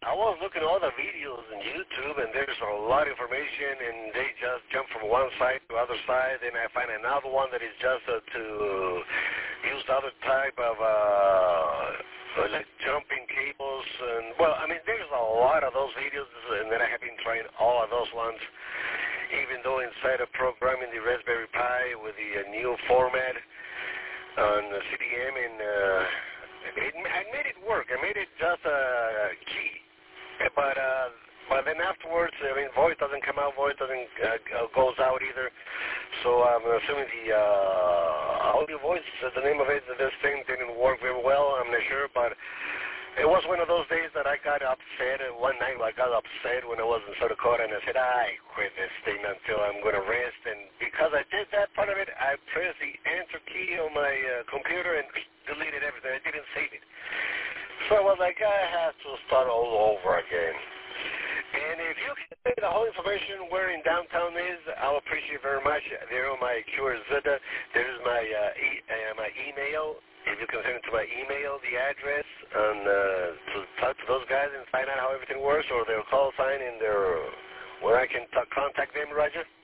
I was looking at all the videos on YouTube, and there's a lot of information, and they just jump from one side to other side, and I find another one that is just to use other type of like jumping cables, and well, I mean, there's a lot of those videos, and then I have been trying all of those ones, even though inside of programming the Raspberry Pi with the new format on the CDM, and I made it work. I made it just a key. But then afterwards, I mean, voice doesn't come out, voice doesn't goes out either. So I'm assuming the audio voice, the name of it, this thing didn't work very well. I'm not sure, but it was one of those days that I got upset. One night I got upset when I was in South Dakota, and I said, I quit this thing until I'm going to rest. And because I did that part of it, I pressed the enter key on my computer and deleted everything. I didn't save it. So I was like, I have to start all over again. And if you can say the whole information where in downtown is, I'll appreciate it very much. There on my QR Zeta, there's my my email. If you can send it to my email, the address, and to talk to those guys and find out how everything works, or their call sign in their where I can contact them, Roger.